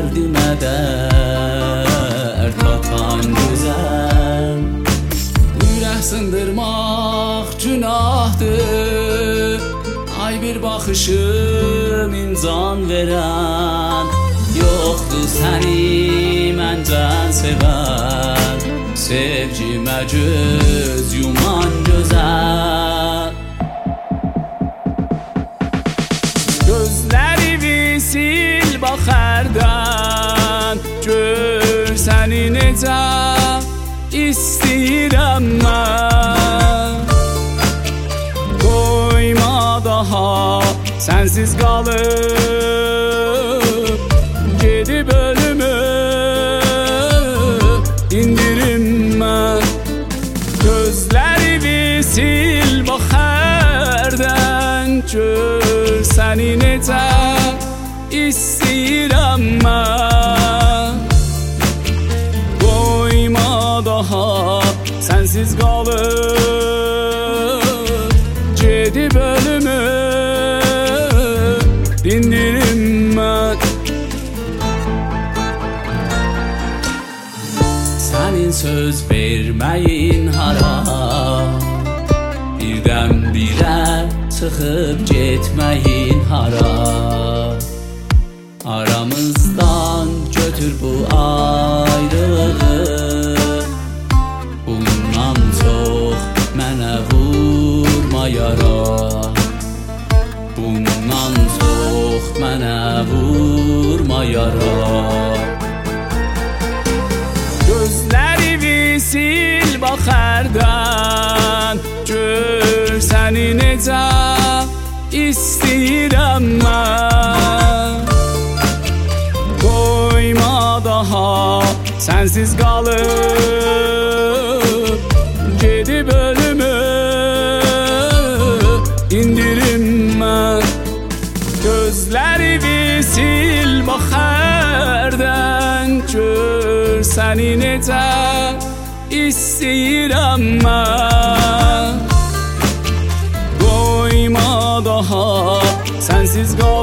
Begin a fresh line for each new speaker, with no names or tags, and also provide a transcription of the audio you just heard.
Derdime dert atan güzel. Ürək sındırmaq günahdır, ay bir baxışım imcan verən. Yoxdur səni məncən sevən, sevgimə göz yuman gözəl. Gözlərimi sil baxərdən, gör səni necə istəyirəm mən. Qoyma daha sənsiz qalıb, gedib ölümü indirim mən. Gözlərimi sil baxərdən, gör səni necə istəyirəm mən. Qoyma daha sənsiz qalıb, gedib ölümü dindirim mən. Sənin söz verməyin hara, birdən birə çıxıb getməyin hara. Aramızdan götür bu ayrılığı, bundan çox mənə vurma yara. Bundan çox mənə vurma yara. Gözlərimi sil baxərdən, gör səni necə istəyirəm mən. Qoyma daha sənsiz qalıb, gedib ölümü indirim mən. Gözlərimi sil baxərdən, gör səni necə istəyirəm mən. Qoyma daha sənsiz qalıb,